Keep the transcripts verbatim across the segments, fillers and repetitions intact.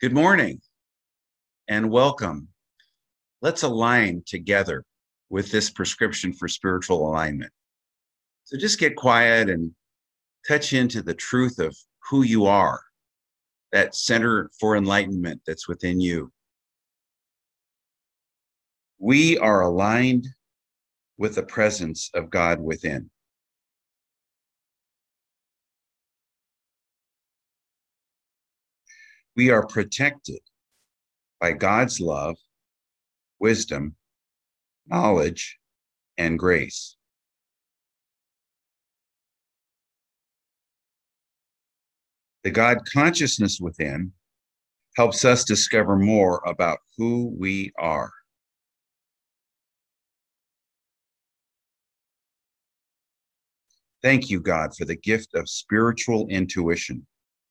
Good morning and welcome. Let's align together with this prescription for spiritual alignment. So just get quiet and touch into the truth of who you are, that center for enlightenment that's within you. We are aligned with the presence of God within. We are protected by God's love, wisdom, knowledge, and grace. The God consciousness within helps us discover more about who we are. Thank you, God, for the gift of spiritual intuition.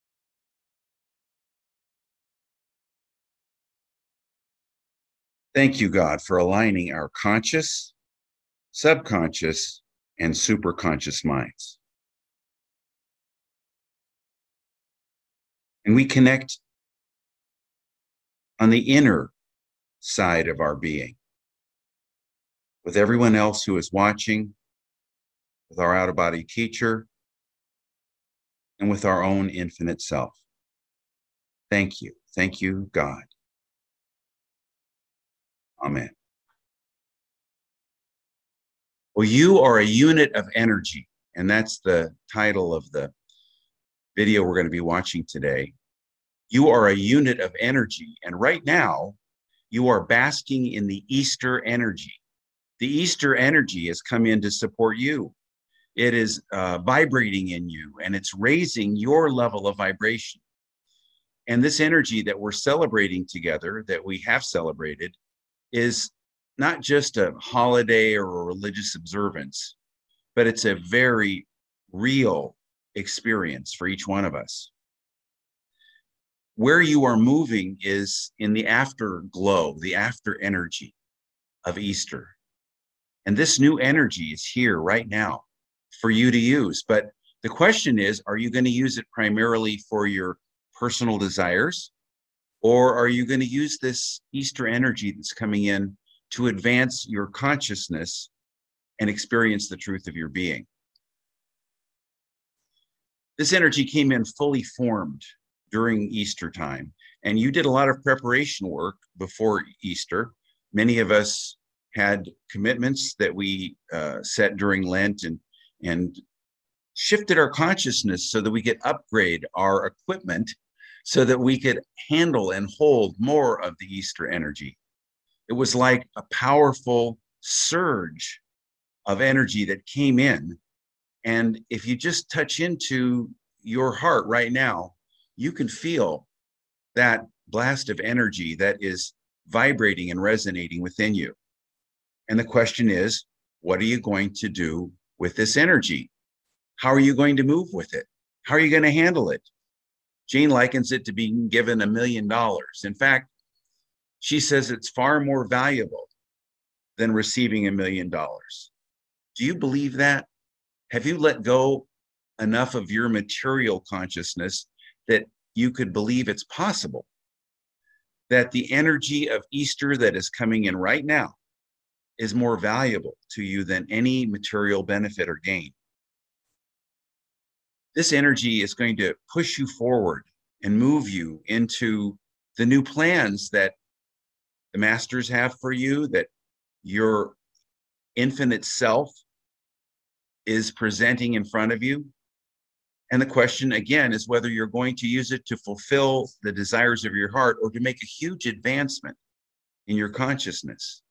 Thank you, God, for aligning our conscious, subconscious, and superconscious minds. And we connect on the inner side of our being with everyone else who is watching, with our out-of-body teacher, and with our own infinite self. Thank you. Thank you, God. Amen. Well, you are a unit of energy, and that's the title of the video we're going to be watching today. You are a unit of energy, and right now, you are basking in the Easter energy. The Easter energy has come in to support you. It is uh, vibrating in you, and it's raising your level of vibration. And this energy that we're celebrating together, that we have celebrated, is not just a holiday or a religious observance, but it's a very real experience for each one of us. Where you are moving is in the afterglow, the after energy of Easter. And this new energy is here right now for you to use. But the question is, are you going to use it primarily for your personal desires? Or are you going to use this Easter energy that's coming in to advance your consciousness and experience the truth of your being? This energy came in fully formed during Easter time, and you did a lot of preparation work before Easter. Many of us had commitments that we uh, set during Lent and, and shifted our consciousness so that we could upgrade our equipment so that we could handle and hold more of the Easter energy. It was like a powerful surge of energy that came in. And if you just touch into your heart right now, you can feel that blast of energy that is vibrating and resonating within you. And the question is, what are you going to do with this energy? How are you going to move with it? How are you going to handle it? Jane likens it to being given a million dollars. In fact, she says it's far more valuable than receiving a million dollars. Do you believe that? Have you let go enough of your material consciousness that you could believe it's possible that the energy of Easter that is coming in right now is more valuable to you than any material benefit or gain? This energy is going to push you forward and move you into the new plans that the masters have for you, that your infinite self is presenting in front of you. And the question, again, is whether you're going to use it to fulfill the desires of your heart or to make a huge advancement in your consciousness.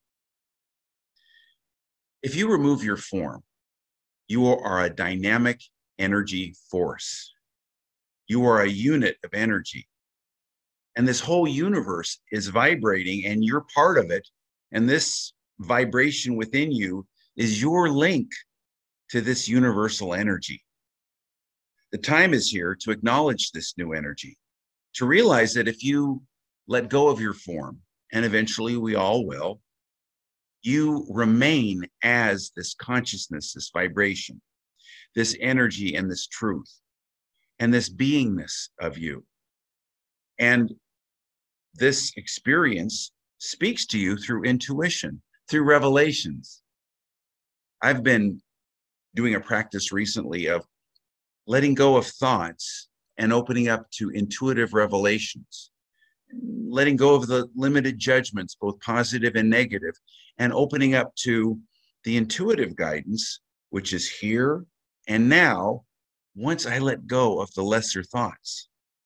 If you remove your form, you are a dynamic energy force. You are a unit of energy. And this whole universe is vibrating, and you're part of it. And this vibration within you is your link to this universal energy. The time is here to acknowledge this new energy, to realize that if you let go of your form, and eventually we all will, you remain as this consciousness, this vibration, this energy, and this truth, and this beingness of you. And this experience speaks to you through intuition, through revelations. I've been doing a practice recently of letting go of thoughts and opening up to intuitive revelations, letting go of the limited judgments, both positive and negative, and opening up to the intuitive guidance, which is here and now, once I let go of the lesser thoughts.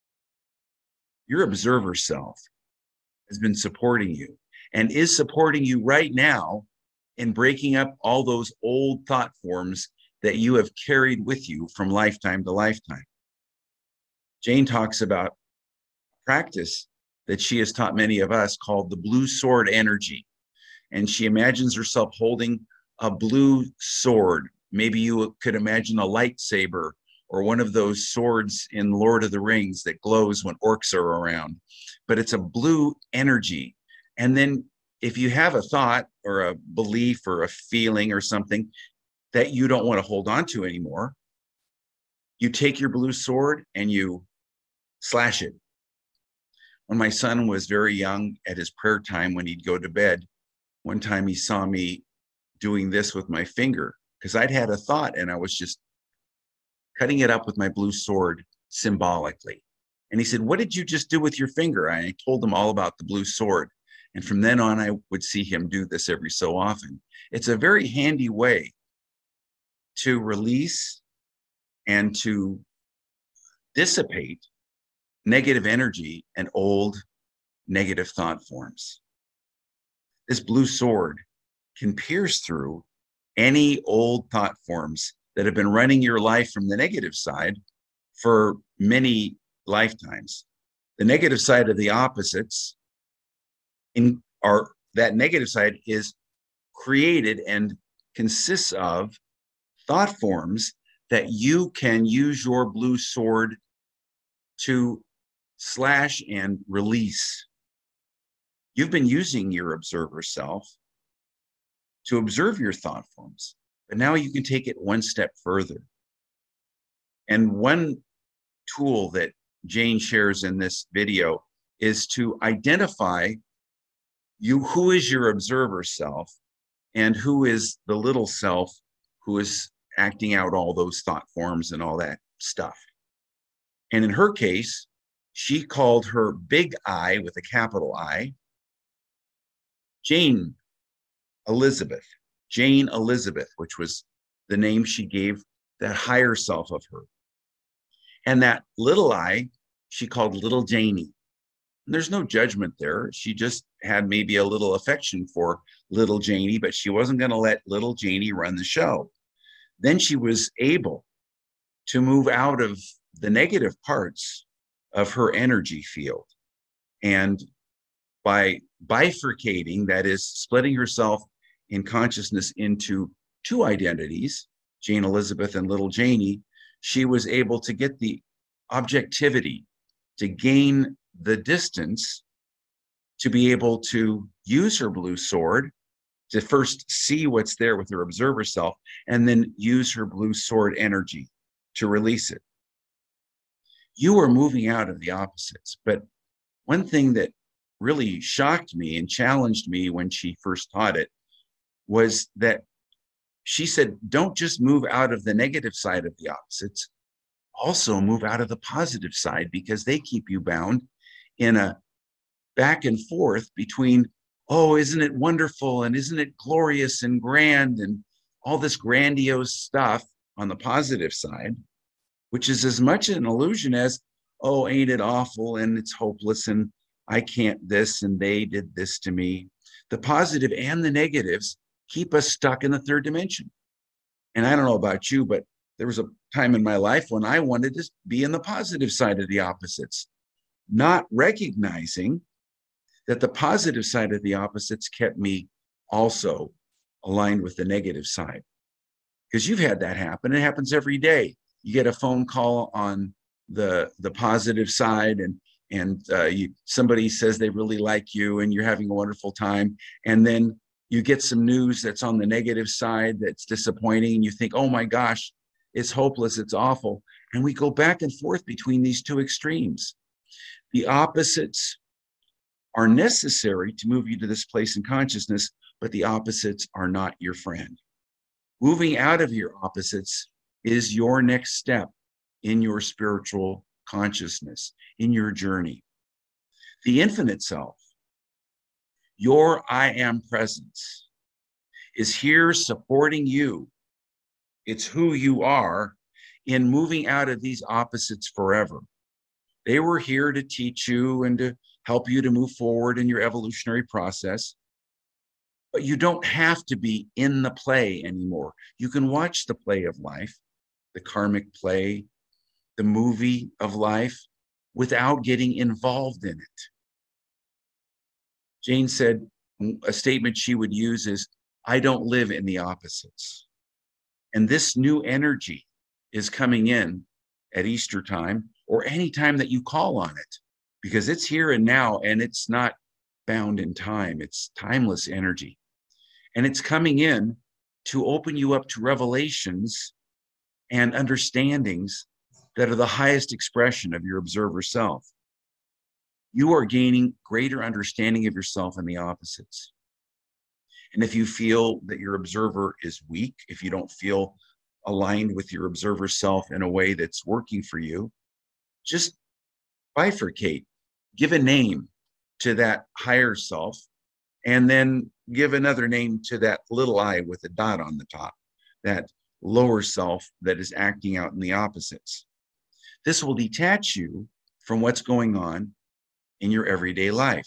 Your observer self has been supporting you and is supporting you right now in breaking up all those old thought forms that you have carried with you from lifetime to lifetime. Jane talks about practice that she has taught many of us called the blue sword energy. And she imagines herself holding a blue sword. Maybe you could imagine a lightsaber or one of those swords in Lord of the Rings that glows when orcs are around. But it's a blue energy. And then if you have a thought or a belief or a feeling or something that you don't want to hold on to anymore, you take your blue sword and you slash it. When my son was very young, at his prayer time when he'd go to bed, one time he saw me doing this with my finger because I'd had a thought and I was just cutting it up with my blue sword symbolically. And he said, "What did you just do with your finger?" I told him all about the blue sword. And from then on, I would see him do this every so often. It's a very handy way to release and to dissipate negative energy and old negative thought forms. This blue sword can pierce through any old thought forms that have been running your life from the negative side for many lifetimes. The negative side of the opposites in our that negative side is created and consists of thought forms that you can use your blue sword to slash and release. You've been using your observer self to observe your thought forms, but now you can take it one step further. And one tool that Jane shares in this video is to identify you, who is your observer self and who is the little self who is acting out all those thought forms and all that stuff. And in her case, she called her big I with a capital I, Jane Elizabeth, Jane Elizabeth, which was the name she gave that higher self of her. And that little I, she called little Janie. And there's no judgment there. She just had maybe a little affection for little Janie, but she wasn't going to let little Janie run the show. Then she was able to move out of the negative parts of her energy field. And by bifurcating, that is, splitting herself in consciousness into two identities, Jane Elizabeth and little Janie, she was able to get the objectivity, to gain the distance, to be able to use her blue sword, to first see what's there with her observer self, and then use her blue sword energy to release it. You are moving out of the opposites. But one thing that really shocked me and challenged me when she first taught it was that she said, don't just move out of the negative side of the opposites, also move out of the positive side, because they keep you bound in a back and forth between, oh, isn't it wonderful and isn't it glorious and grand and all this grandiose stuff on the positive side, which is as much an illusion as, oh, ain't it awful and it's hopeless and I can't this and they did this to me. The positive and the negatives keep us stuck in the third dimension. And I don't know about you, but there was a time in my life when I wanted to be in the positive side of the opposites, not recognizing that the positive side of the opposites kept me also aligned with the negative side. Because you've had that happen. It happens every day. You get a phone call on the, the positive side, and, and uh, you, somebody says they really like you and you're having a wonderful time. And then you get some news that's on the negative side that's disappointing. And you think, oh my gosh, it's hopeless, it's awful. And we go back and forth between these two extremes. The opposites are necessary to move you to this place in consciousness, but the opposites are not your friend. Moving out of your opposites is your next step in your spiritual consciousness, in your journey. The infinite self, your I am presence, is here supporting you. It's who you are in moving out of these opposites forever. They were here to teach you and to help you to move forward in your evolutionary process. But you don't have to be in the play anymore. You can watch the play of life, the karmic play, the movie of life, without getting involved in it. Jane said a statement she would use is, I don't live in the opposites. And this new energy is coming in at Easter time or any time that you call on it, because it's here and now, and it's not bound in time. It's timeless energy. And it's coming in to open you up to revelations and understandings that are the highest expression of your observer self. You are gaining greater understanding of yourself and the opposites. And if you feel that your observer is weak, if you don't feel aligned with your observer self in a way that's working for you, just bifurcate, give a name to that higher self, and then give another name to that little I with a dot on the top, that lower self that is acting out in the opposites. This will detach you from what's going on in your everyday life.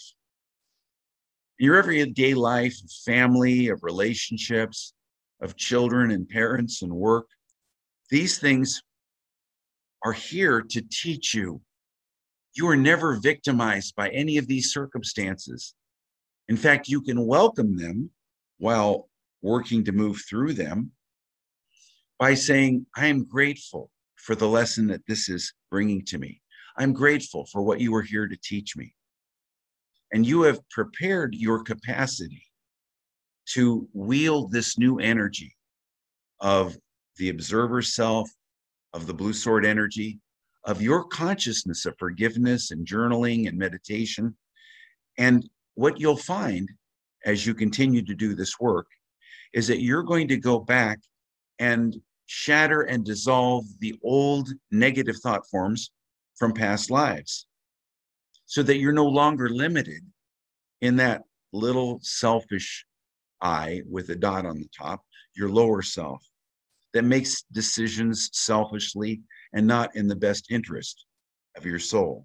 Your everyday life of family, of relationships, of children and parents and work, these things are here to teach you. You are never victimized by any of these circumstances. In fact, you can welcome them while working to move through them by saying, I am grateful for the lesson that this is bringing to me. I'm grateful for what you are here to teach me. And you have prepared your capacity to wield this new energy of the observer self, of the blue sword energy, of your consciousness of forgiveness and journaling and meditation. And what you'll find as you continue to do this work is that you're going to go back and shatter and dissolve the old negative thought forms from past lives, so that you're no longer limited in that little selfish I with a dot on the top, your lower self, that makes decisions selfishly and not in the best interest of your soul.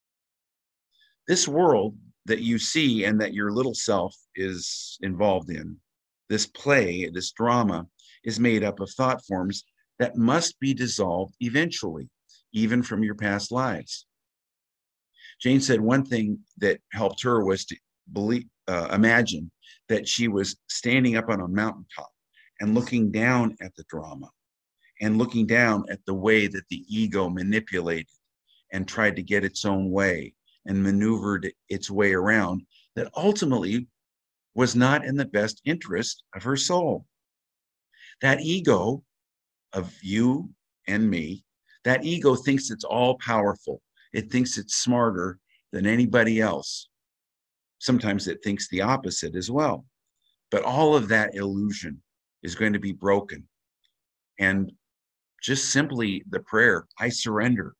This world that you see and that your little self is involved in, this play, this drama, is made up of thought forms that must be dissolved eventually, even from your past lives. Jane said one thing that helped her was to believe, uh, imagine that she was standing up on a mountaintop and looking down at the drama and looking down at the way that the ego manipulated and tried to get its own way and maneuvered its way around, that ultimately was not in the best interest of her soul. That ego of you and me, that ego thinks it's all powerful. It thinks it's smarter than anybody else. Sometimes it thinks the opposite as well. But all of that illusion is going to be broken. And just simply the prayer, I surrender.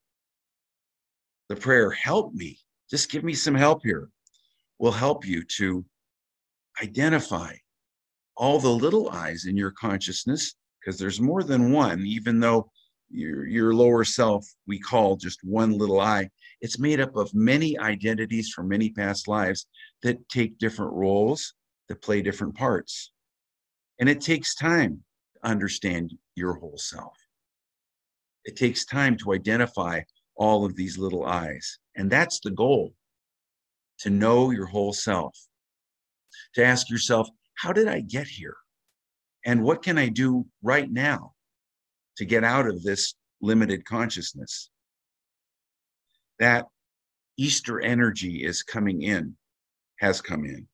The prayer, help me, just give me some help here, will help you to identify all the little I's in your consciousness, because there's more than one, even though your, your lower self we call just one little I. It's made up of many identities from many past lives that take different roles, that play different parts. And it takes time to understand your whole self. It takes time to identify all of these little I's. And that's the goal, to know your whole self, to ask yourself, how did I get here? And what can I do right now to get out of this limited consciousness? That Easter energy is coming in, has come in,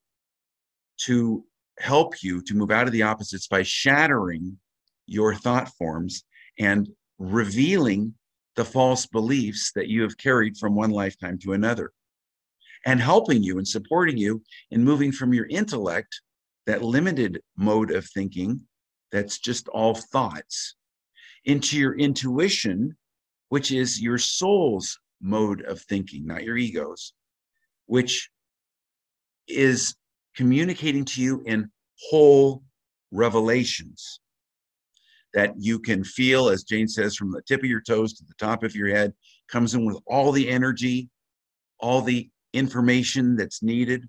to help you to move out of the opposites by shattering your thought forms and revealing the false beliefs that you have carried from one lifetime to another. and helping you and supporting you in moving from your intellect, that limited mode of thinking that's just all thoughts, into your intuition, which is your soul's mode of thinking, not your ego's, which is communicating to you in whole revelations that you can feel, as Jane says, from the tip of your toes to the top of your head, comes in with all the energy, all the information that's needed.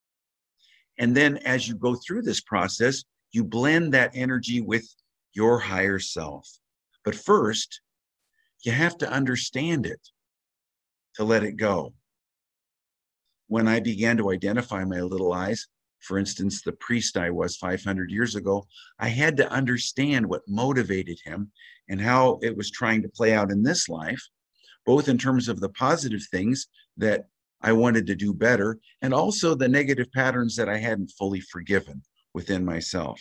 And then as you go through this process, you blend that energy with your higher self. But first, you have to understand it to let it go. When I began to identify my little eyes, for instance, the priest I was five hundred years ago, I had to understand what motivated him and how it was trying to play out in this life, both in terms of the positive things that I wanted to do better, and also the negative patterns that I hadn't fully forgiven within myself.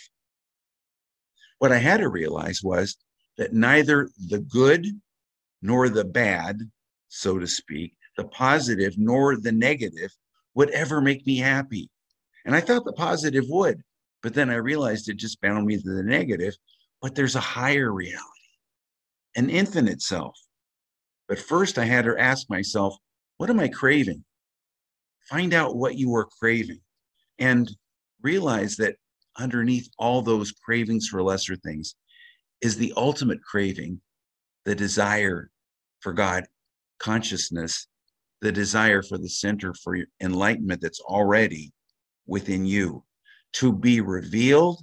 What I had to realize was that neither the good nor the bad, so to speak, the positive nor the negative would ever make me happy. And I thought the positive would, but then I realized it just bound me to the negative. But there's a higher reality, an infinite self. But first I had to ask myself, what am I craving? Find out what you are craving and realize that underneath all those cravings for lesser things is the ultimate craving, the desire for God consciousness, the desire for the center for enlightenment that's already within you, to be revealed,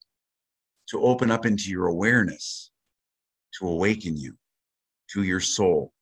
to open up into your awareness, to awaken you to your soul.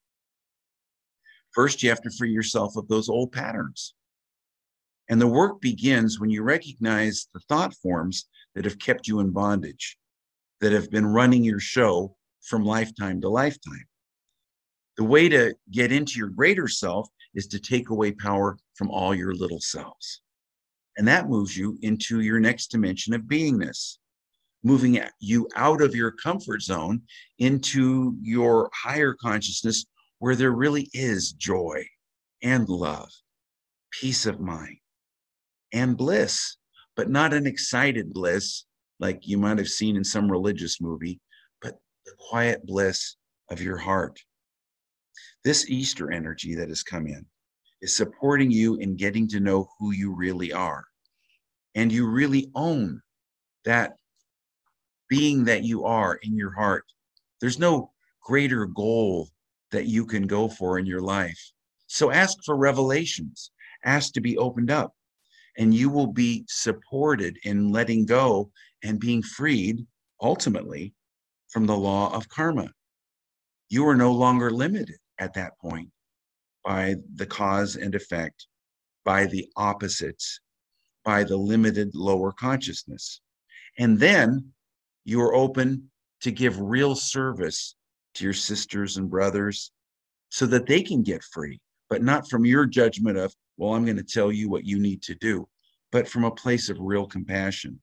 First, you have to free yourself of those old patterns. And the work begins when you recognize the thought forms that have kept you in bondage, that have been running your show from lifetime to lifetime. The way to get into your greater self is to take away power from all your little selves. And that moves you into your next dimension of beingness, moving you out of your comfort zone into your higher consciousness, where there really is joy and love, peace of mind, and bliss, but not an excited bliss like you might have seen in some religious movie, but the quiet bliss of your heart. This Easter energy that has come in is supporting you in getting to know who you really are. And you really own that being that you are in your heart. There's no greater goal that you can go for in your life. So ask for revelations, ask to be opened up, and you will be supported in letting go and being freed ultimately from the law of karma. You are no longer limited at that point by the cause and effect, by the opposites, by the limited lower consciousness. And then you are open to give real service to your sisters and brothers so that they can get free, but not from your judgment of, well, I'm going to tell you what you need to do, but from a place of real compassion.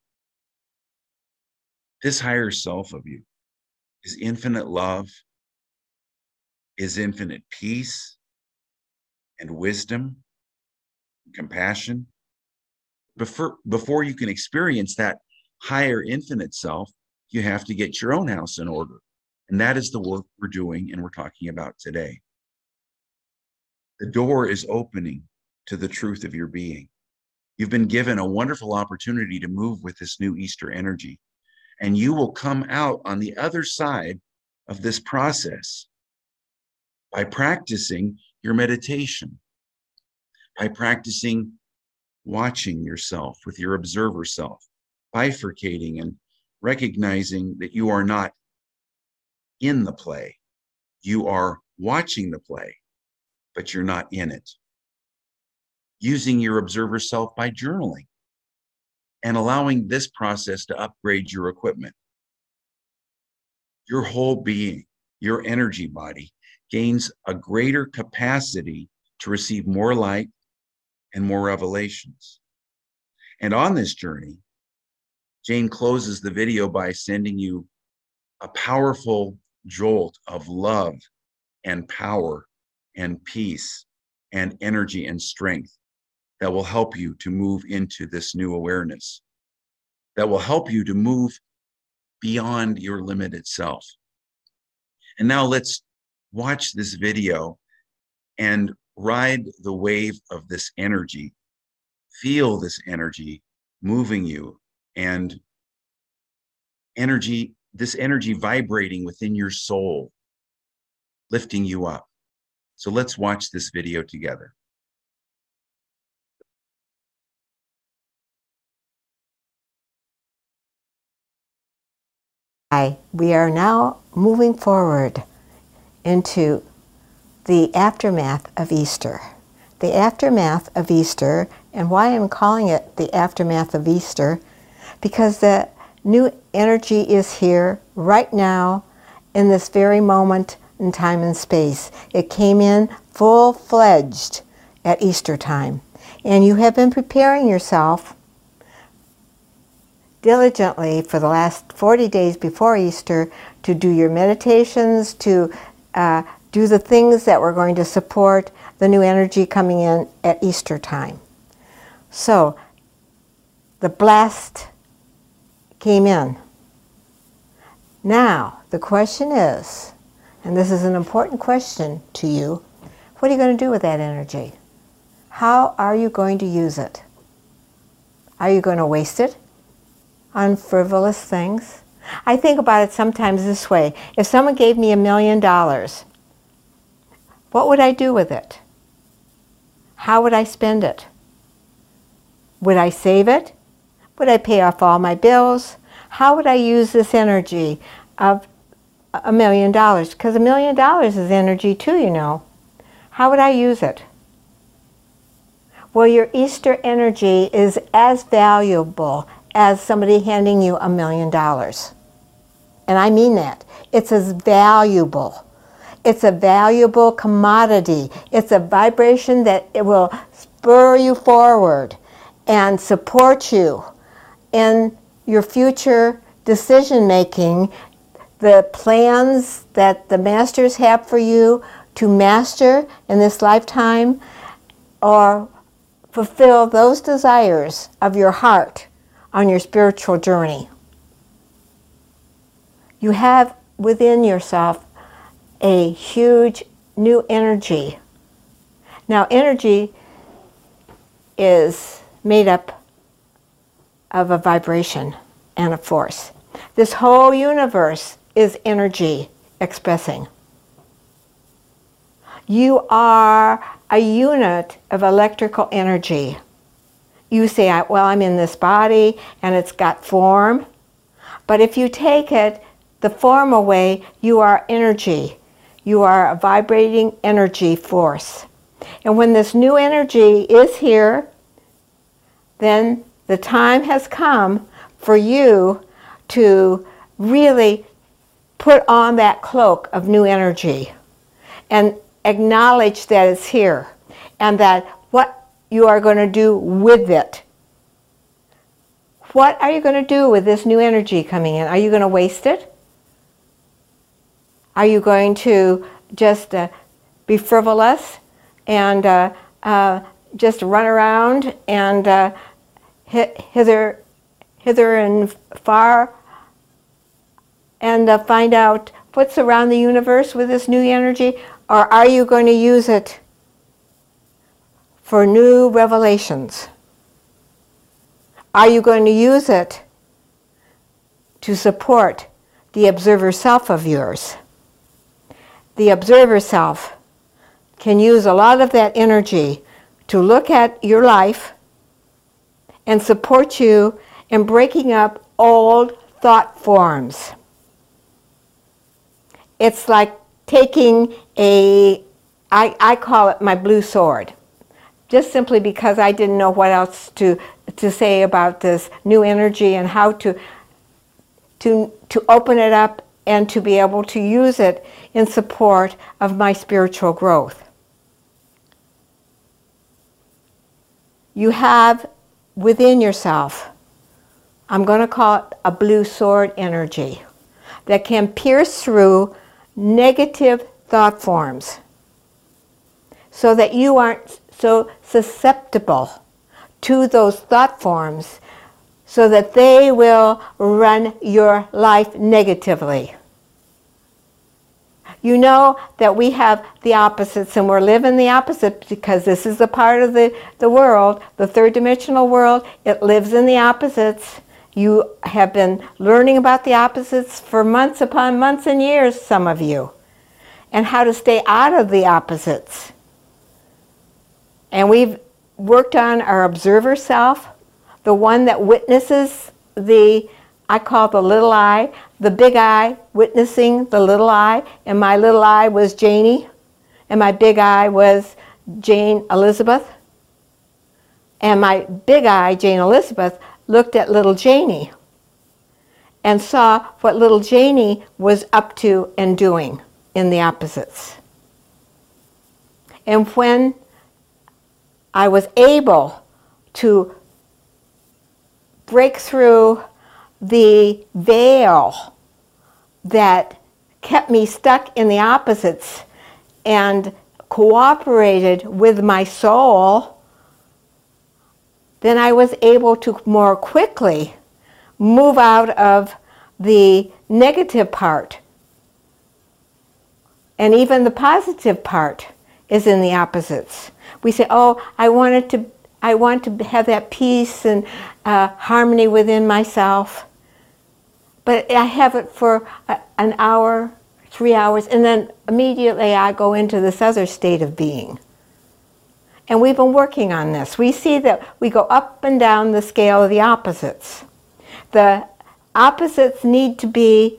This higher self of you is infinite love, is infinite peace and wisdom, and compassion. Before, before you can experience that higher infinite self, you have to get your own house in order. And that is the work we're doing and we're talking about today. The door is opening to the truth of your being. You've been given a wonderful opportunity to move with this new Easter energy, and you will come out on the other side of this process by practicing your meditation, by practicing watching yourself with your observer self, bifurcating and recognizing that you are not in the play. You are watching the play, but you're not in it. Using your observer self by journaling and allowing this process to upgrade your equipment. Your whole being, your energy body, gains a greater capacity to receive more light and more revelations. And on this journey, Jane closes the video by sending you a powerful jolt of love and power and peace and energy and strength that will help you to move into this new awareness, that will help you to move beyond your limited self. And now let's watch this video and ride the wave of this energy. Feel this energy moving you, and energy, this energy vibrating within your soul, lifting you up. So let's watch this video together. Hi, we are now moving forward into the aftermath of Easter. The aftermath of Easter, and why I'm calling it the aftermath of Easter, because the new energy is here right now in this very moment in time and space. It came in full-fledged at Easter time, and you have been preparing yourself diligently for the last forty days before Easter to do your meditations, to uh, do the things that were going to support the new energy coming in at Easter time. So the blast came in. Now the question is, and this is an important question to you, what are you going to do with that energy? How are you going to use it? Are you going to waste it on frivolous things? I think about it sometimes this way. If someone gave me a million dollars, what would I do with it? How would I spend it? Would I save it? Would I pay off all my bills? How would I use this energy of a million dollars? Because a million dollars is energy too, you know. How would I use it? Well, your Easter energy is as valuable as somebody handing you a million dollars. And I mean that. It's as valuable. It's a valuable commodity. It's a vibration that it will spur you forward and support you in your future decision making, the plans that the masters have for you to master in this lifetime, or fulfill those desires of your heart on your spiritual journey. You have within yourself a huge new energy. Now, energy is made up of a vibration and a force. This whole universe is energy expressing. You are a unit of electrical energy. You say, well, I'm in this body and it's got form. But if you take it, the form away, you are energy. You are a vibrating energy force. And when this new energy is here, then the time has come for you to really put on that cloak of new energy and acknowledge that it's here and that what you are going to do with it. What are you going to do with this new energy coming in? Are you going to waste it? Are you going to just uh, be frivolous and uh, uh, just run around and uh, hither, hither and far and uh, find out what's around the universe with this new energy? Or are you going to use it for new revelations? Are you going to use it to support the observer self of yours? The observer self can use a lot of that energy to look at your life and support you in breaking up old thought forms. It's like taking a, I, I call it my blue sword, just simply because I didn't know what else to, to say about this new energy and how to, to, to open it up and to be able to use it in support of my spiritual growth. You have within yourself, I'm going to call it a blue sword energy, that can pierce through negative thought forms so that you aren't so susceptible to those thought forms so that they will run your life negatively. You know that we have the opposites, and we're living the opposite because this is the part of the, the world, the third dimensional world. It lives in the opposites. You have been learning about the opposites for months upon months and years, some of you, and how to stay out of the opposites. And we've worked on our observer self, the one that witnesses the, I call the little I, the big I witnessing the little I, and my little I was Janie, and my big I was Jane Elizabeth. And my big I, Jane Elizabeth, looked at little Janie and saw what little Janie was up to and doing in the opposites. And when I was able to break through the veil that kept me stuck in the opposites and cooperated with my soul, then I was able to more quickly move out of the negative part. And even the positive part is in the opposites. We say, oh, I wanted to I want to have that peace and uh, harmony within myself. But I have it for a, an hour, three hours, and then immediately I go into this other state of being. And we've been working on this. We see that we go up and down the scale of the opposites. The opposites need to be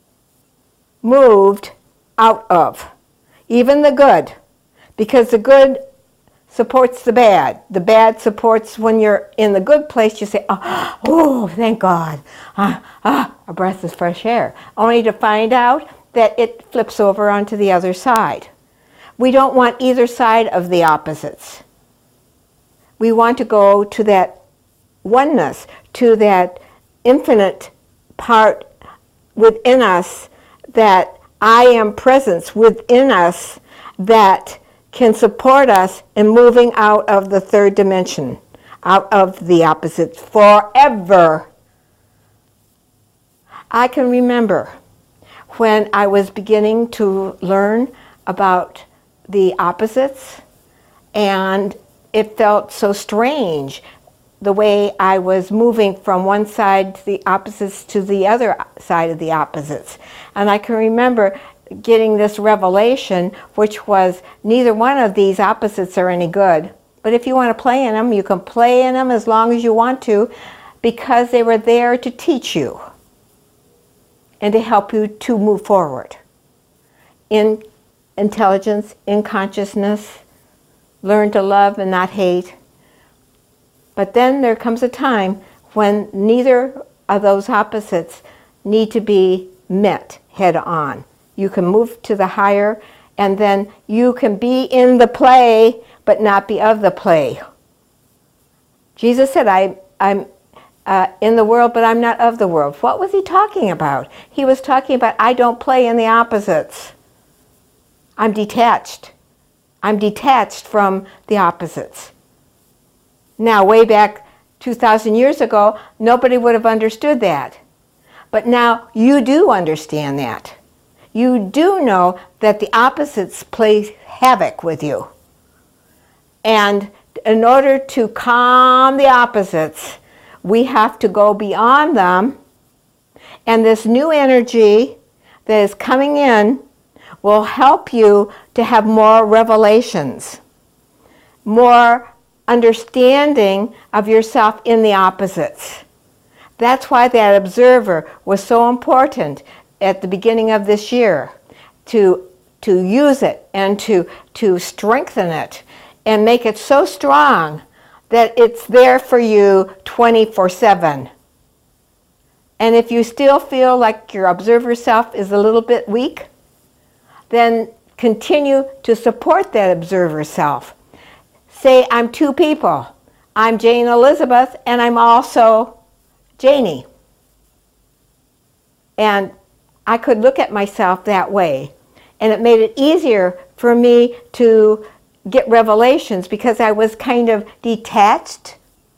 moved out of, even the good, because the good supports the bad. The bad supports when you're in the good place, you say, oh, oh thank God. Ah, ah, a breath of fresh air. Only to find out that it flips over onto the other side. We don't want either side of the opposites. We want to go to that oneness, to that infinite part within us, that I am presence within us that can support us in moving out of the third dimension, out of the opposites forever. I can remember when I was beginning to learn about the opposites, and it felt so strange the way I was moving from one side to the opposites to the other side of the opposites. And I can remember getting this revelation, which was neither one of these opposites are any good. But if you want to play in them, you can play in them as long as you want to, because they were there to teach you and to help you to move forward in intelligence, in consciousness, learn to love and not hate. But then there comes a time when neither of those opposites need to be met head on. You can move to the higher, and then you can be in the play, but not be of the play. Jesus said, I, I'm uh, in the world, but I'm not of the world. What was he talking about? He was talking about, I don't play in the opposites. I'm detached. I'm detached from the opposites. Now, way back two thousand years ago, nobody would have understood that. But now you do understand that. You do know that the opposites play havoc with you. And in order to calm the opposites, we have to go beyond them. And this new energy that is coming in will help you to have more revelations, more understanding of yourself in the opposites. That's why that observer was so important at the beginning of this year, to to use it and to to strengthen it and make it so strong that it's there for you twenty-four seven. And if you still feel like your observer self is a little bit weak, then continue to support that observer self. Say, I'm two people. I'm Jane Elizabeth, and I'm also Janie. And I could look at myself that way. And it made it easier for me to get revelations because I was kind of detached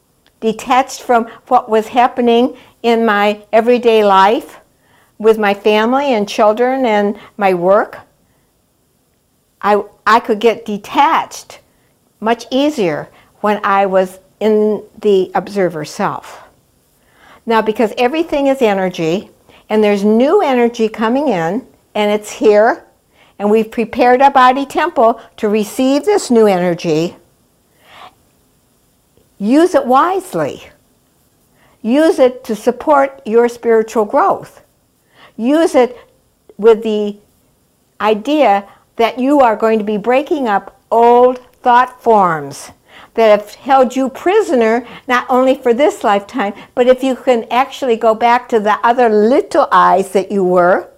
detached from what was happening in my everyday life with my family and children and my work. I, I could get detached much easier when I was in the observer self. Now, because everything is energy, and there's new energy coming in, and it's here, and we've prepared our body temple to receive this new energy, use it wisely. Use it to support your spiritual growth. Use it with the idea that you are going to be breaking up old thought forms that have held you prisoner, not only for this lifetime, but if you can actually go back to the other little eyes that you were,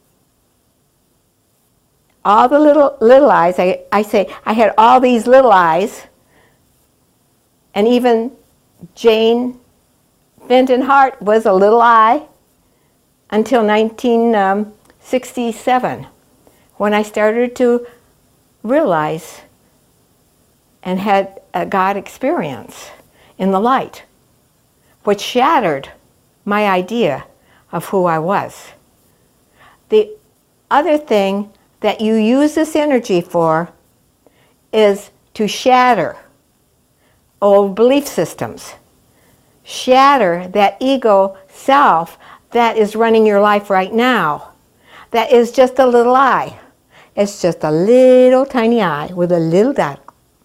all the little little eyes, I, I say, I had all these little eyes, and even Jane Fenton Hart was a little eye until nineteen sixty-seven, when I started to realize and had a God experience in the light, which shattered my idea of who I was. The other thing that you use this energy for is to shatter old belief systems. Shatter that ego self that is running your life right now. That is just a little eye. It's just a little tiny eye with a little dot.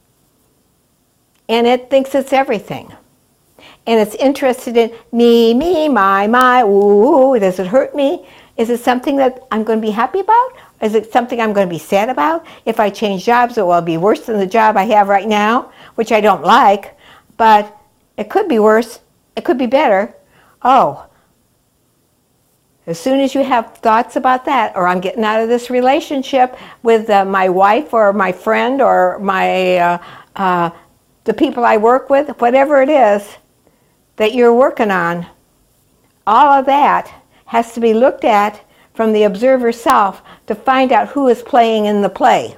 And it thinks it's everything. And it's interested in me, me, my, my, ooh, does it hurt me? Is it something that I'm going to be happy about? Is it something I'm going to be sad about? If I change jobs, it will be worse than the job I have right now, which I don't like, but it could be worse. It could be better. Oh, as soon as you have thoughts about that, or I'm getting out of this relationship with uh, my wife or my friend or my uh, uh, the people I work with, whatever it is that you're working on, all of that has to be looked at from the observer self to find out who is playing in the play.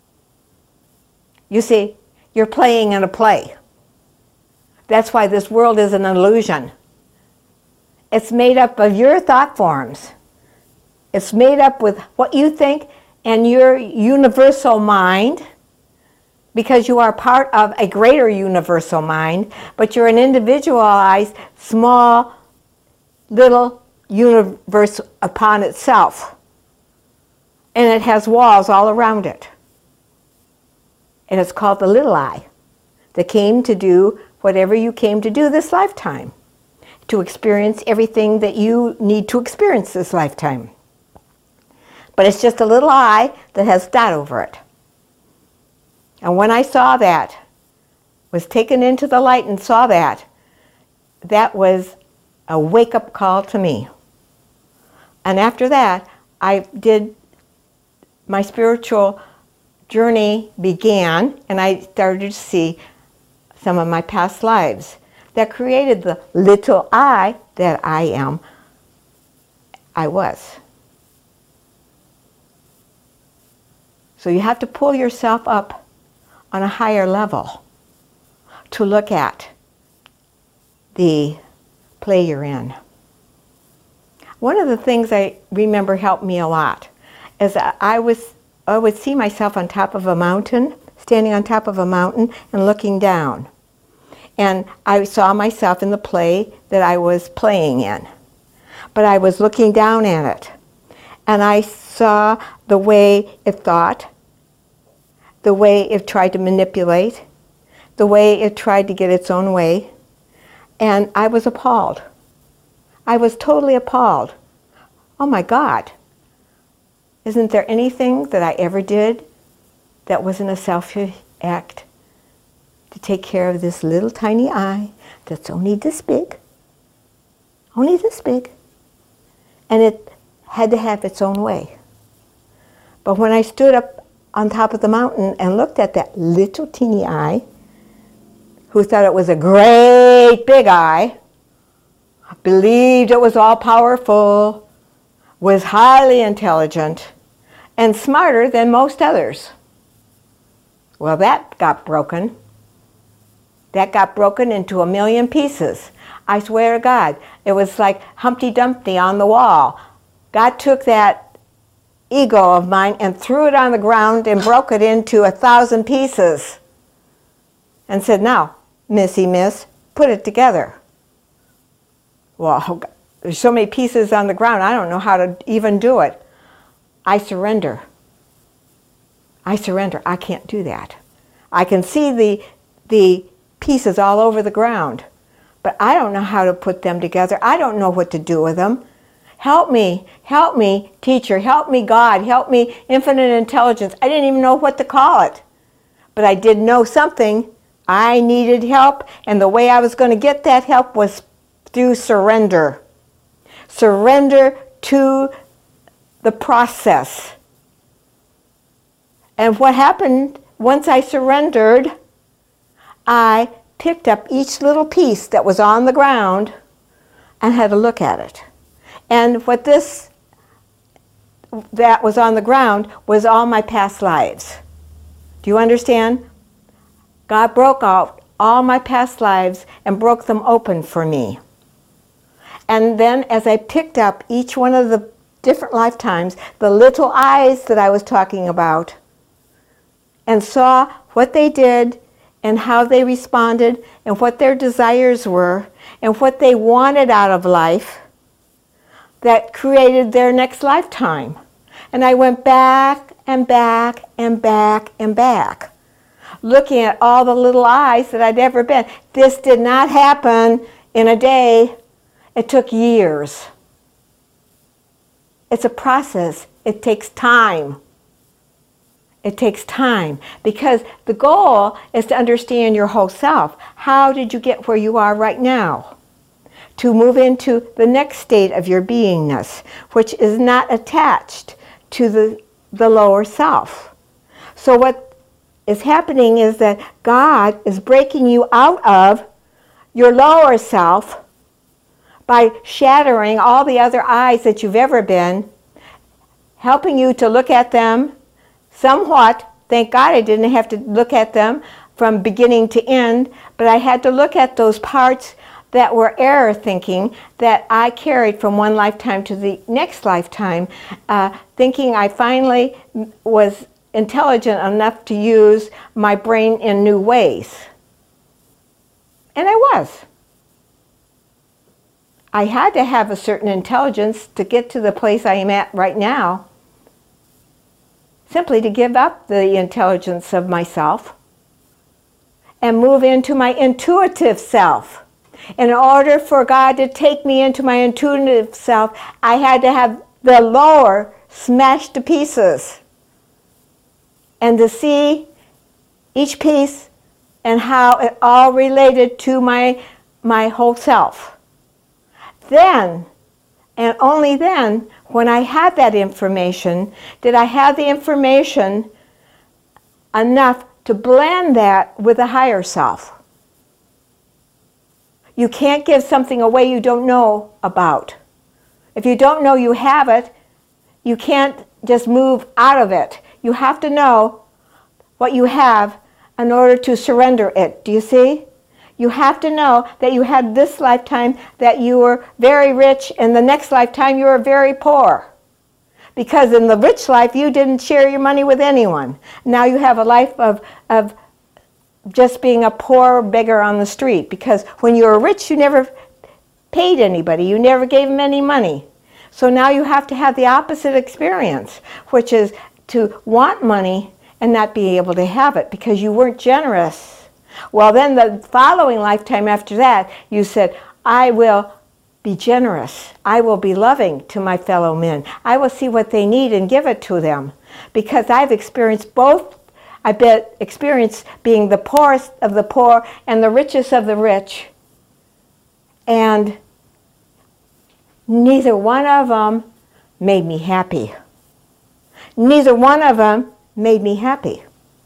You see, you're playing in a play. That's why this world is an illusion. It's made up of your thought forms. It's made up with what you think and your universal mind, because you are part of a greater universal mind, but you're an individualized, small, little universe upon itself. And it has walls all around it. And it's called the little I, that came to do whatever you came to do this lifetime, to experience everything that you need to experience this lifetime. But it's just a little I that has dot over it. And when I saw that, was taken into the light and saw that, that was a wake-up call to me. And after that, I did, my spiritual journey began, and I started to see some of my past lives that created the little I that I am, I was. So you have to pull yourself up on a higher level to look at the play you're in. One of the things I remember helped me a lot is that I was I would see myself on top of a mountain, standing on top of a mountain and looking down. And I saw myself in the play that I was playing in. But I was looking down at it. And I saw the way it thought, the way it tried to manipulate, the way it tried to get its own way. And I was appalled. I was totally appalled. Oh my God. Isn't there anything that I ever did that wasn't a selfish act to take care of this little tiny I that's only this big? Only this big. And it had to have its own way. But when I stood up on top of the mountain and looked at that little teeny I, who thought it was a great big I, believed it was all powerful, was highly intelligent, and smarter than most others. Well, that got broken. that got broken into a million pieces. I swear to God, it was like Humpty Dumpty on the wall. God took that ego of mine and threw it on the ground and broke it into a thousand pieces and said, now, Missy Miss, put it together. Well, there's so many pieces on the ground, I don't know how to even do it. I surrender. I surrender. I can't do that. I can see the, the pieces all over the ground, but I don't know how to put them together. I don't know what to do with them. Help me, help me, teacher, help me, God, help me, infinite intelligence. I didn't even know what to call it, but I did know something. I needed help, and the way I was going to get that help was through surrender. Surrender to the process. And what happened once I surrendered, I picked up each little piece that was on the ground and had a look at it. And what this, that was on the ground, was all my past lives. Do you understand? God broke out all my past lives and broke them open for me. And then as I picked up each one of the different lifetimes, the little eyes that I was talking about, and saw what they did and how they responded and what their desires were and what they wanted out of life, that created their next lifetime. And I went back and back and back and back, looking at all the little eyes that I'd ever been. This did not happen in a day. It took years. It's a process. It takes time. It takes time, because the goal is to understand your whole self. How did you get where you are right now? To move into the next state of your beingness, which is not attached to the, the lower self. So what is happening is that God is breaking you out of your lower self by shattering all the other eyes that you've ever been, helping you to look at them somewhat. Thank God I didn't have to look at them from beginning to end, but I had to look at those parts that were error thinking that I carried from one lifetime to the next lifetime, uh, thinking I finally was intelligent enough to use my brain in new ways. And I was. I had to have a certain intelligence to get to the place I am at right now, simply to give up the intelligence of myself and move into my intuitive self. In order for God to take me into my intuitive self, I had to have the lower smashed to pieces, and to see each piece and how it all related to my, my whole self. Then, and only then, when I had that information, did I have the information enough to blend that with a higher self. You can't give something away you don't know about. If you don't know you have it, you can't just move out of it. You have to know what you have in order to surrender it. Do you see? You have to know that you had this lifetime that you were very rich, and the next lifetime you were very poor. Because in the rich life you didn't share your money with anyone. Now you have a life of, of just being a poor beggar on the street. Because when you were rich you never paid anybody. You never gave them any money. So now you have to have the opposite experience, which is to want money and not be able to have it because you weren't generous. Well, then the following lifetime after that, you said, I will be generous. I will be loving to my fellow men. I will see what they need and give it to them. Because I've experienced both. I bet experienced being the poorest of the poor and the richest of the rich. And neither one of them made me happy. Neither one of them made me happy.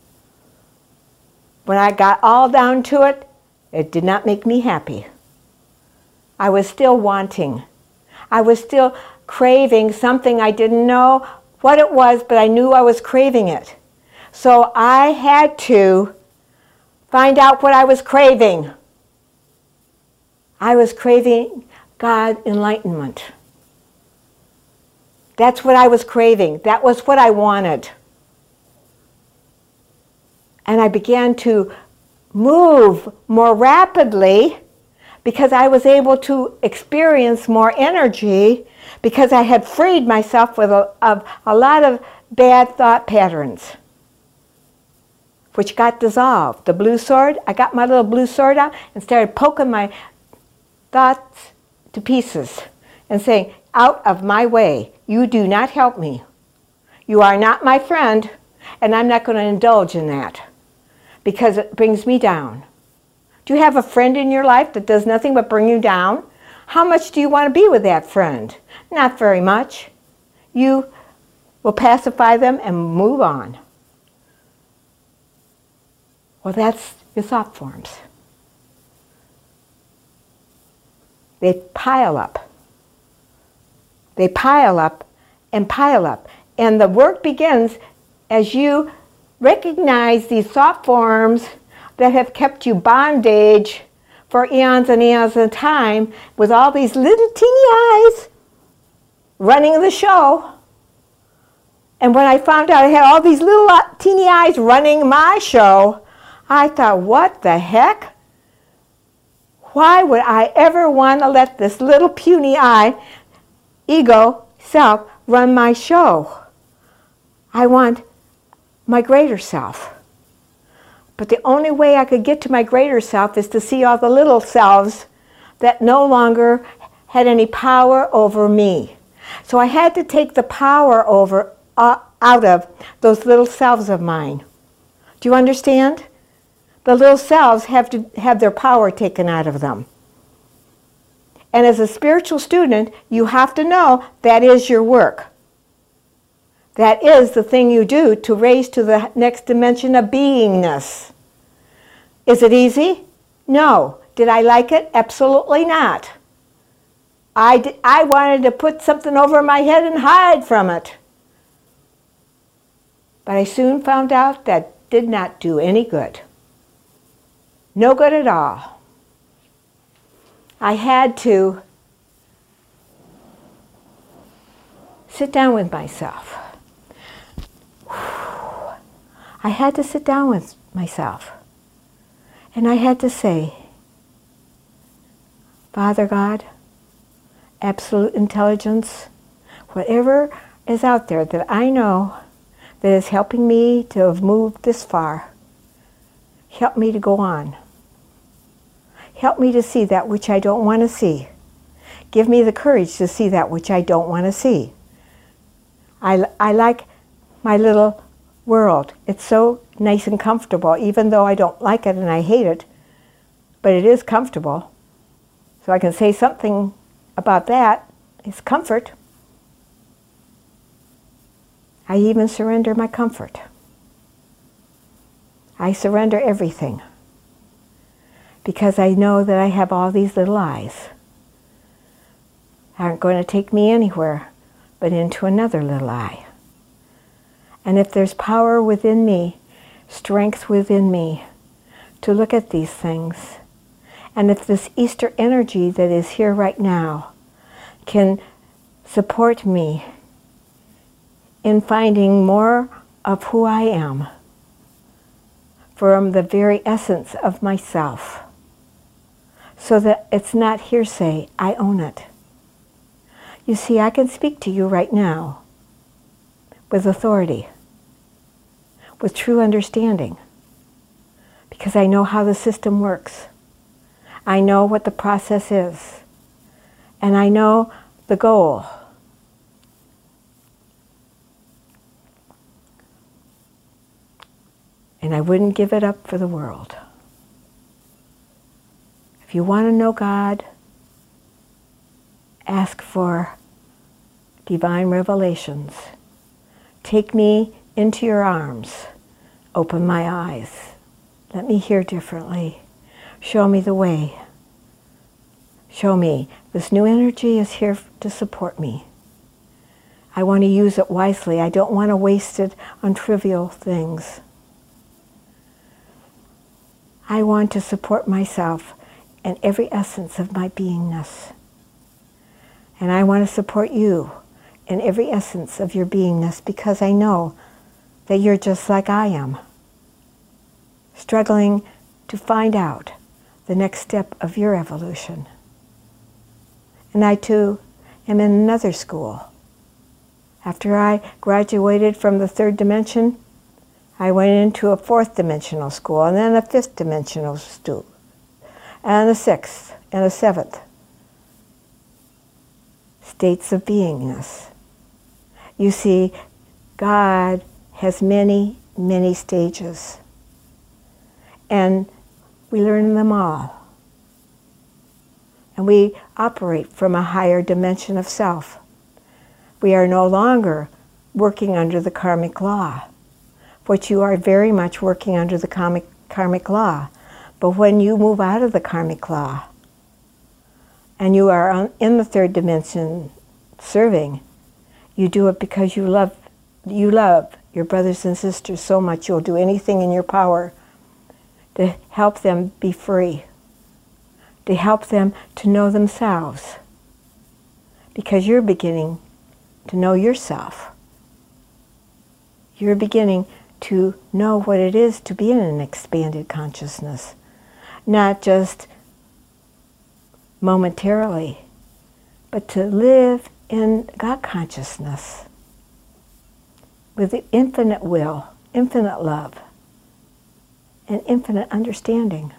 When I got all down to it, it did not make me happy. I was still wanting. I was still craving something. I didn't know what it was, but I knew I was craving it. So I had to find out what I was craving. I was craving God enlightenment. That's what I was craving. That was what I wanted. And I began to move more rapidly because I was able to experience more energy because I had freed myself with a, of a lot of bad thought patterns, which got dissolved. The blue sword, I got my little blue sword out and started poking my thoughts to pieces and saying, out of my way. You do not help me. You are not my friend, and I'm not going to indulge in that because it brings me down. Do you have a friend in your life that does nothing but bring you down? How much do you want to be with that friend? Not very much. You will pacify them and move on. Well, that's your thought forms. They pile up. They pile up and pile up. And the work begins as you recognize these thought forms that have kept you bondage for eons and eons of time with all these little teeny eyes running the show. And when I found out I had all these little teeny eyes running my show, I thought, what the heck? Why would I ever want to let this little puny eye, ego, self, run my show? I want my greater self. But the only way I could get to my greater self is to see all the little selves that no longer had any power over me. So I had to take the power over uh, out of those little selves of mine. Do you understand? The little selves have to have their power taken out of them. And as a spiritual student, you have to know that is your work. That is the thing you do to raise to the next dimension of beingness. Is it easy? No. Did I like it? Absolutely not. I, did, I wanted to put something over my head and hide from it. But I soon found out that did not do any good. No good at all. I had to sit down with myself. I had to sit down with myself. And I had to say, Father God, absolute intelligence, whatever is out there that I know that is helping me to have moved this far, help me to go on. Help me to see that which I don't want to see. Give me the courage to see that which I don't want to see. I, I like my little world. It's so nice and comfortable, even though I don't like it and I hate it, but it is comfortable. So I can say something about that. It's comfort. I even surrender my comfort. I surrender everything because I know that I have all these little eyes. Aren't going to take me anywhere but into another little eye. And if there's power within me, strength within me to look at these things, and if this Easter energy that is here right now can support me in finding more of who I am from the very essence of myself, so that it's not hearsay, I own it. You see, I can speak to you right now with authority, with true understanding, because I know how the system works. I know what the process is, and I know the goal. And I wouldn't give it up for the world. If you want to know God, ask for divine revelations. Take me into your arms. Open my eyes. Let me hear differently. Show me the way. Show me this new energy is here to support me. I want to use it wisely. I don't want to waste it on trivial things. I want to support myself and every essence of my beingness. And I want to support you in every essence of your beingness, because I know that you're just like I am, struggling to find out the next step of your evolution. And I too am in another school. After I graduated from the third dimension, I went into a fourth dimensional school, and then a fifth dimensional school, and a sixth, and a seventh. States of beingness. You see, God has many, many stages, and we learn them all. And we operate from a higher dimension of self. We are no longer working under the karmic law, but you are very much working under the karmic, karmic law. But when you move out of the karmic law, and you are on, in the third dimension serving, you do it because you love, you love your brothers and sisters so much you'll do anything in your power to help them be free, to help them to know themselves, because you're beginning to know yourself. You're beginning to know what it is to be in an expanded consciousness, not just momentarily, but to live in God consciousness with the infinite will, infinite love, and infinite understanding.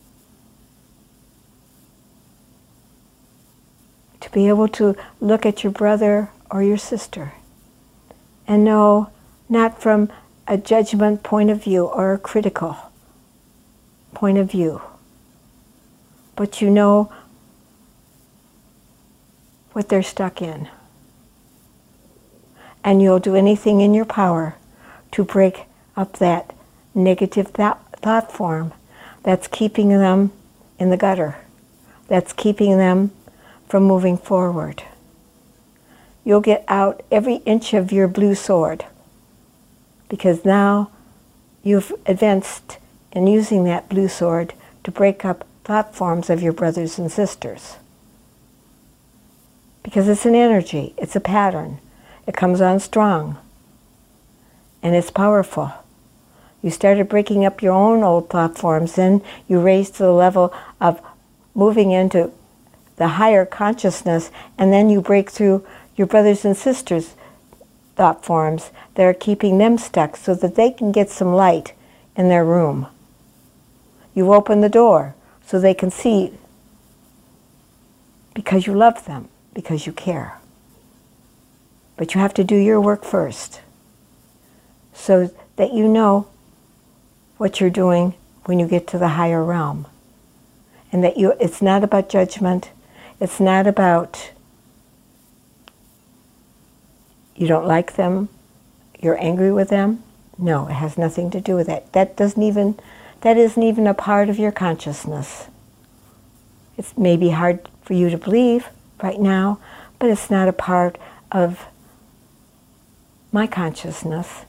To be able to look at your brother or your sister and know, not from a judgment point of view or a critical point of view, but you know what they're stuck in. And you'll do anything in your power to break up that negative thought, thought form that's keeping them in the gutter, that's keeping them from moving forward. You'll get out every inch of your blue sword, because now you've advanced in using that blue sword to break up thought forms of your brothers and sisters. Because it's an energy, it's a pattern. It comes on strong, and it's powerful. You started breaking up your own old thought forms, then you raised to the level of moving into the higher consciousness, and then you break through your brothers and sisters' thought forms that are keeping them stuck so that they can get some light in their room. You open the door so they can see, because you love them, because you care. But you have to do your work first, so that you know what you're doing when you get to the higher realm. And that you, it's not about judgment, it's not about you don't like them, you're angry with them. No, it has nothing to do with that. That doesn't even, that isn't even a part of your consciousness. It's maybe hard for you to believe right now, but it's not a part of my consciousness.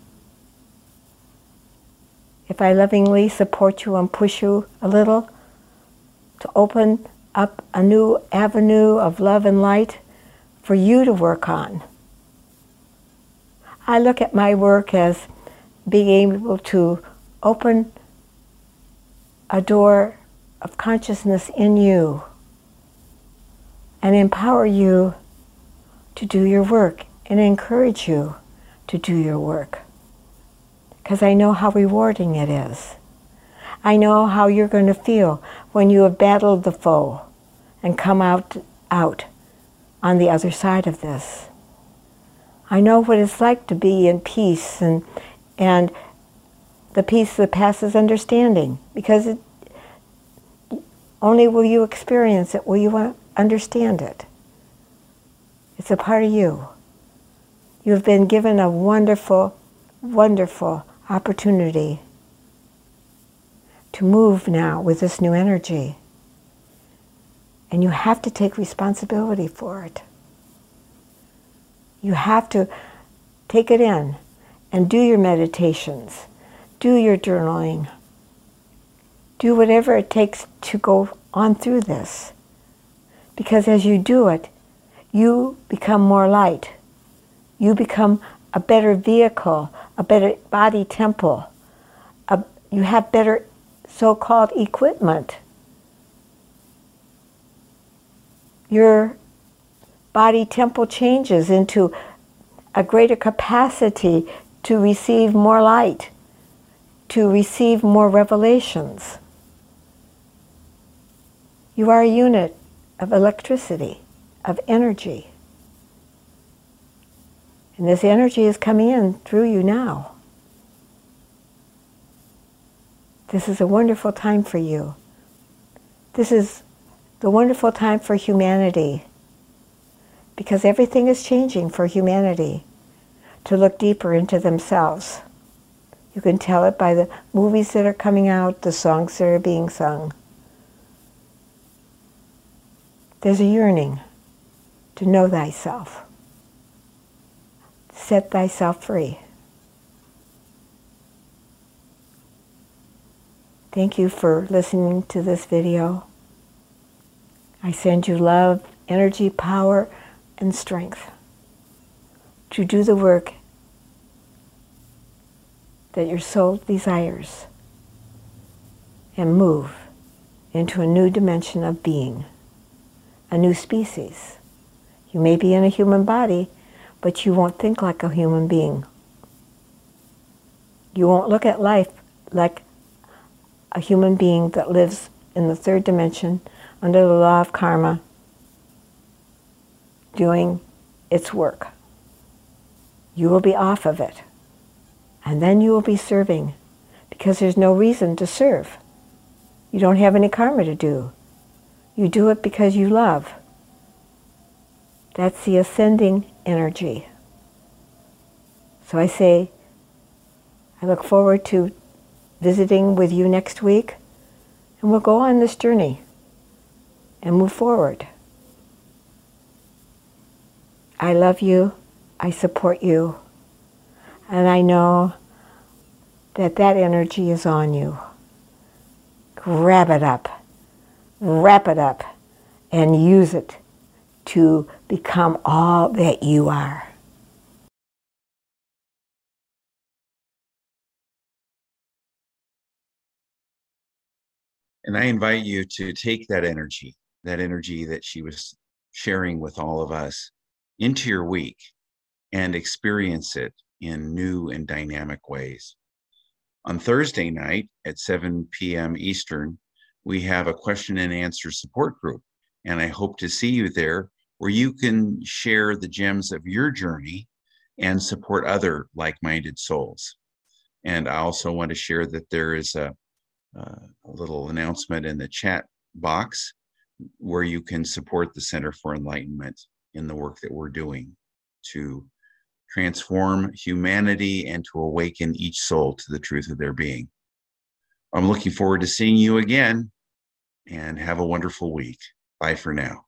If I lovingly support you and push you a little to open up a new avenue of love and light for you to work on, I look at my work as being able to open a door of consciousness in you and empower you to do your work and encourage you to do your work. Because I know how rewarding it is. I know how you're going to feel when you have battled the foe and come out, out on the other side of this. I know what it's like to be in peace and, and the peace that passes understanding, because it, only will you experience it, will you understand it. It's a part of you. You've been given a wonderful, wonderful opportunity to move now with this new energy. And you have to take responsibility for it. You have to take it in and do your meditations, do your journaling, Do whatever it takes to go on through this. Because as you do it, you become more light. You become a better vehicle, a better body temple. A, you have better so-called equipment. Your body temple changes into a greater capacity to receive more light, to receive more revelations. You are a unit of electricity, of energy. And this energy is coming in through you now. This is a wonderful time for you. This is the wonderful time for humanity, because everything is changing for humanity to look deeper into themselves. You can tell it by the movies that are coming out, the songs that are being sung. There's a yearning to know thyself. Set thyself free. Thank you for listening to this video. I send you love, energy, power, and strength to do the work that your soul desires and move into a new dimension of being, a new species. You may be in a human body, but you won't think like a human being. You won't look at life like a human being that lives in the third dimension under the law of karma, doing its work. You will be off of it. And then you will be serving, because there's no reason to serve. You don't have any karma to do. You do it because you love. That's the ascending energy. So I say, I look forward to visiting with you next week, and we'll go on this journey and move forward. I love you, I support you, and I know that that energy is on you. Grab it up, wrap it up, and use it to become all that you are. And I invite you to take that energy, that energy that she was sharing with all of us, into your week and experience it in new and dynamic ways. On Thursday night at seven p m Eastern, we have a question and answer support group. And I hope to see you there, where you can share the gems of your journey and support other like-minded souls. And I also want to share that there is a, a little announcement in the chat box where you can support the Center for Enlightenment in the work that we're doing to transform humanity and to awaken each soul to the truth of their being. I'm looking forward to seeing you again, and have a wonderful week. Bye for now.